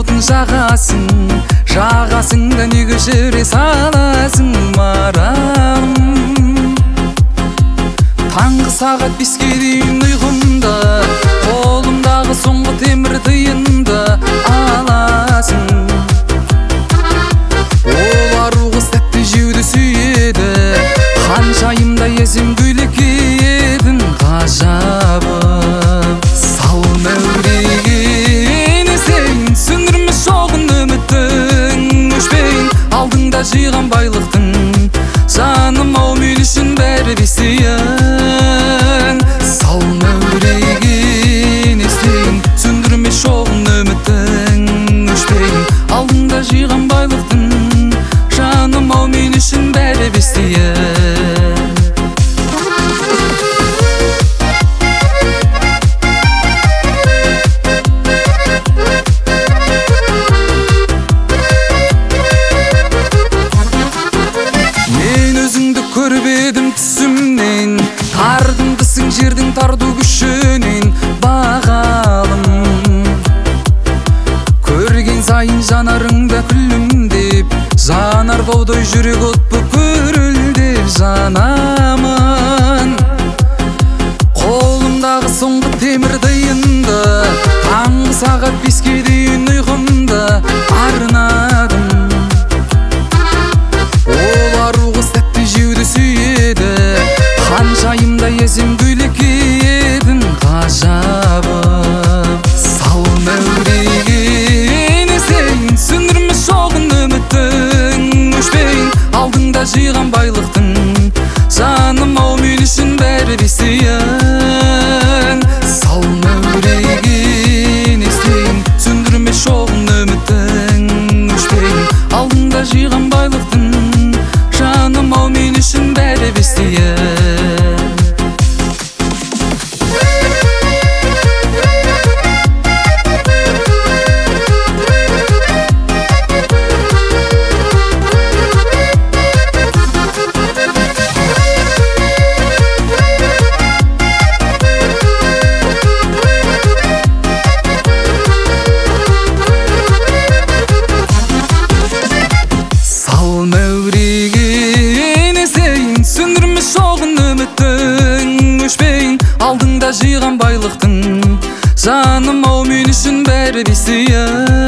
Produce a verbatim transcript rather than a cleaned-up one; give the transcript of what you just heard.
отын жағасың, жағасыңда неге жүре саласың маралым. Таңғы сағат беске дейін ұйқымда, қолымдағы соңғы темір тиынды аласың. Ол ару қыз тәтті жеуді сүйеді, ханшайымда есім көйлек киетін ғажабым. Сал мәуреге сен сөндірме шоғын үміттің, өшпейін алдыңда жиған байлықтың. Жаным ау мен үшін бәрі бесейін. Сал мәуреге сен сөндірме шоғын үміттің, өшпейін алдыңда жиған байлықтың. Жаным ау мен үшін бәрі бесейін. Көріп едім түсімнен, тардымдысың жердің тарду күшінен бағалым. Көрген сайын жанарыңда күлімдеп, жанар баудай жүрек от бұп көрілдеп жанамын. Қолымдағы соңғы темір тиынды, таңғы сағат беске дейін ұйқымда арнадым. Ол ару қыз тәтті жеуді сүйеді, ханшайымда есім көйлек киетін ғажабым. Сал мәуреге сен сөндірме шоғын үміттің, өшпейін алдыңда жиған байлықтың. Жаным ау мен үшін бәрі бесейін. Сал мәуреге сен сөндірме шоғын үміттің, өшпейін алдыңда жиған байлықтың. Жаным ау мен үшін бәрі бесейін. Сал мәуреге сен сөндірме шоғын үміттің, өшпейін алдыңда жиған байлықтың. Жаным ау мен үшін бәрі бесейін.